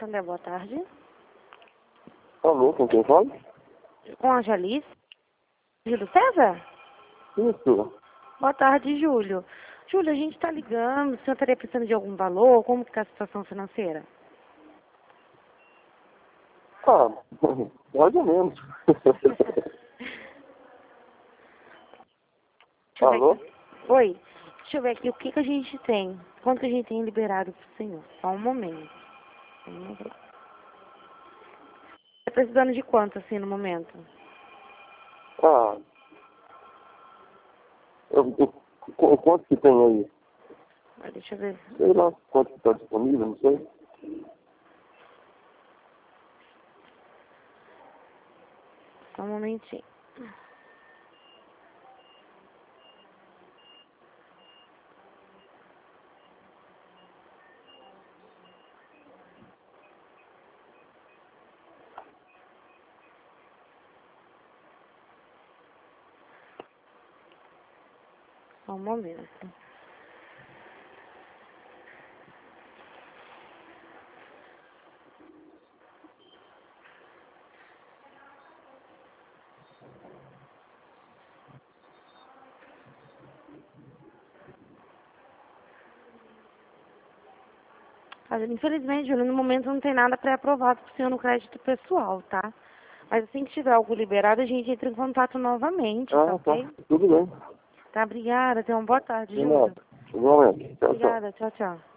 Santander, boa tarde. Alô, com quem fala? Com a Jalice. Júlio César? Isso. Boa tarde, Júlio. Júlio, a gente está ligando. O senhor estaria precisando de algum valor? Como que está a situação financeira? Ah, mais ou menos. Deixa eu ver Alô? aqui. Oi. Deixa eu ver aqui o que a gente tem. Quanto que a gente tem liberado para o senhor? Só um momento. Vamos lá. Está precisando de quanto, assim, no momento? Ah, quanto que tem aí? Deixa eu ver. Sei lá, quanto que está disponível, não sei. Só um momentinho. Só um momento. Mas, infelizmente, Júlio, no momento não tem nada pré-aprovado para o senhor no crédito pessoal, tá? Mas assim que tiver algo liberado, a gente entra em contato novamente, tá Ah, tá. ok? Tudo bem. Tá, obrigada. Tenha uma boa tarde, De Júlio. nada. Igualmente. Tchau, tchau. Obrigada. Tchau, tchau.